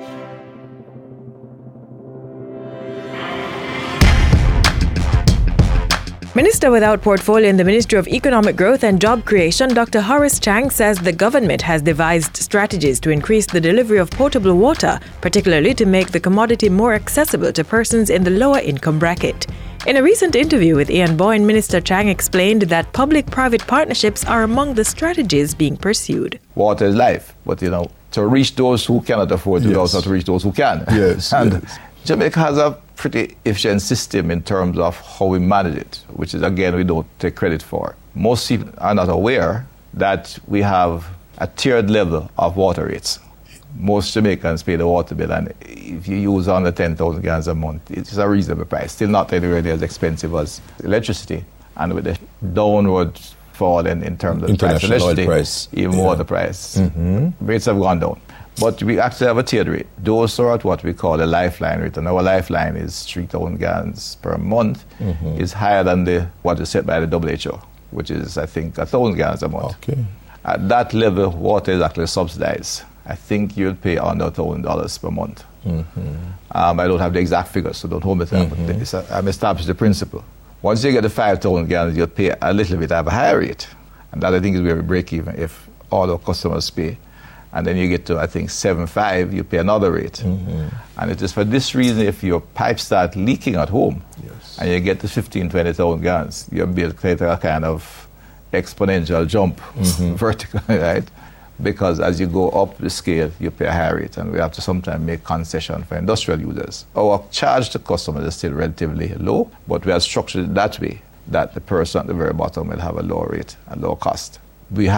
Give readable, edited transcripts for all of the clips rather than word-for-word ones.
Minister without portfolio in the Ministry of Economic Growth and Job Creation, Dr. Horace Chang, says the government has devised strategies to increase the delivery of potable water, particularly to make the commodity more accessible to persons in the lower income bracket. In a recent interview with Ian Boyne, Minister Chang explained that public-private partnerships are among the strategies being pursued. Water is life, but to reach those who cannot afford it, also to reach those who can. Yes. And Jamaica has a pretty efficient system in terms of how we manage it, which is, again, we don't take credit for. Most people are not aware that we have a tiered level of water rates. Most Jamaicans pay the water bill, and if you use under 10,000 gallons a month, it's a reasonable price. Still not anywhere near as expensive as electricity. And with the downward fall in terms of international oil price, even more the price, rates have gone down. But we actually have a tiered rate. Those are at what we call the lifeline rate, and our lifeline is 3,000 gallons per month. Is higher than what is set by the WHO, which is, I think, 1,000 gallons a month. Okay. At that level, water is actually subsidized. I think you'll pay under $1,000 per month. I don't have the exact figures, so don't hold me to that, but I'm established the principle. Once you get to 5,000 gallons, you'll pay a little bit at a higher rate. And that, I think, is where we break even if all our customers pay. And then you get to, I think, 7.5, you pay another rate. And it is for this reason, if your pipes start leaking at home, and you get to 15,000, 20,000 gallons, you'll be able to create a kind of exponential jump, vertical, right? Because as you go up the scale, you pay a higher rate, and we have to sometimes make concession for industrial users. Our charge to customers is still relatively low, but we have structured it that way that the person at the very bottom will have a lower rate and lower cost. We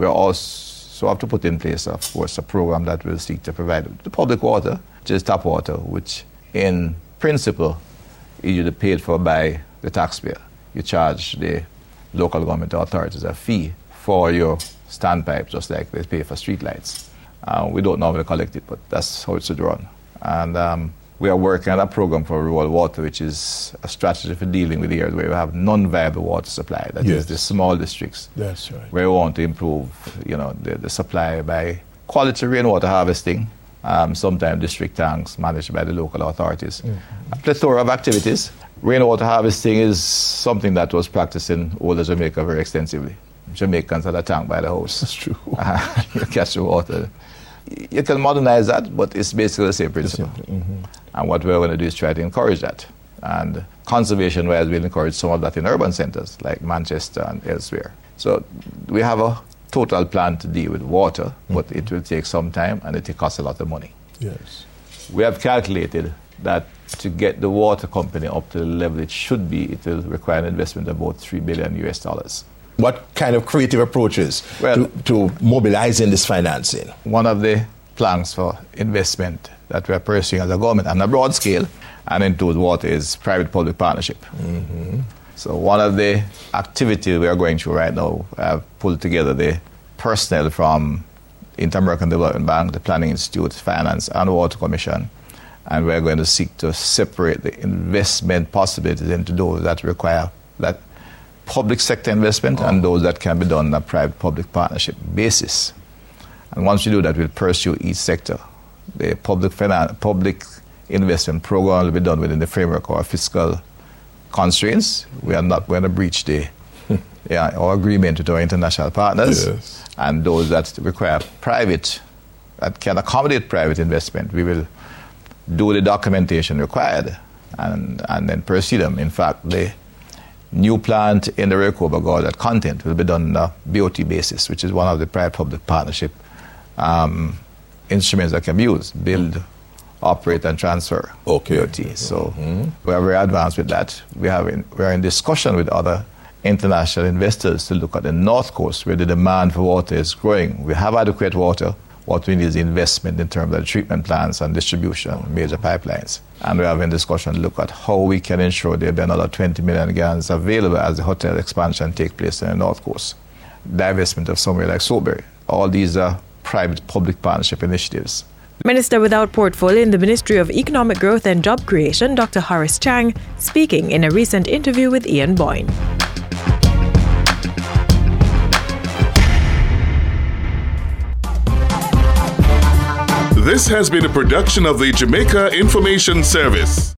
also have to put in place, of course, a program that will seek to provide the public water, which is tap water, which in principle is usually paid for by the taxpayer. You charge the local government authorities a fee for your standpipe, just like they pay for street lights. We don't normally collect it, but that's how it should run. And we are working on a program for rural water, which is a strategy for dealing with areas where we have non-viable water supply. That is the small districts. That's right. Where we want to improve, the supply by quality rainwater harvesting, sometimes district tanks managed by the local authorities. A plethora of activities. Rainwater harvesting is something that was practiced in older Jamaica very extensively. Jamaicans had a tank by the house. That's true. You catch the water. You can modernize that, but it's basically the same principle. And what we're going to do is try to encourage that. And conservation-wise, we'll encourage some of that in urban centers like Manchester and elsewhere. So we have a total plan to deal with water, but it will take some time and it will cost a lot of money. Yes. We have calculated that to get the water company up to the level it should be, it will require an investment of about $3 billion. What kind of creative approaches to mobilizing this financing? One of the plans for investment that we are pursuing as a government on a broad scale and into water is private-public partnership. So one of the activities we are going through right now, I've pulled together the personnel from Inter-American Development Bank, the Planning Institute, Finance, and Water Commission, and we're going to seek to separate the investment possibilities into those that require that public sector investment and those that can be done on a private-public partnership basis. And once we do that, we'll pursue each sector. The public investment program will be done within the framework of our fiscal constraints. We are not going to breach our agreement with our international partners. And those that require private, that can accommodate private investment, we will do the documentation required and then pursue them. In fact, the new plant in the Rehoboth Gorge at Content will be done on a BOT basis, which is one of the private-public partnership instruments that can be used, build, operate, and transfer BOT. So we are very advanced with that. We are in discussion with other international investors to look at the North Coast, where the demand for water is growing. We have adequate water. What we need is investment in terms of the treatment plants and distribution, major pipelines. And we have in discussion to look at how we can ensure there will be another 20 million gallons available as the hotel expansion takes place in the North Coast. Divestment of somewhere like Salisbury. All these are private-public partnership initiatives. Minister without portfolio in the Ministry of Economic Growth and Job Creation, Dr. Horace Chang, speaking in a recent interview with Ian Boyne. This has been a production of the Jamaica Information Service.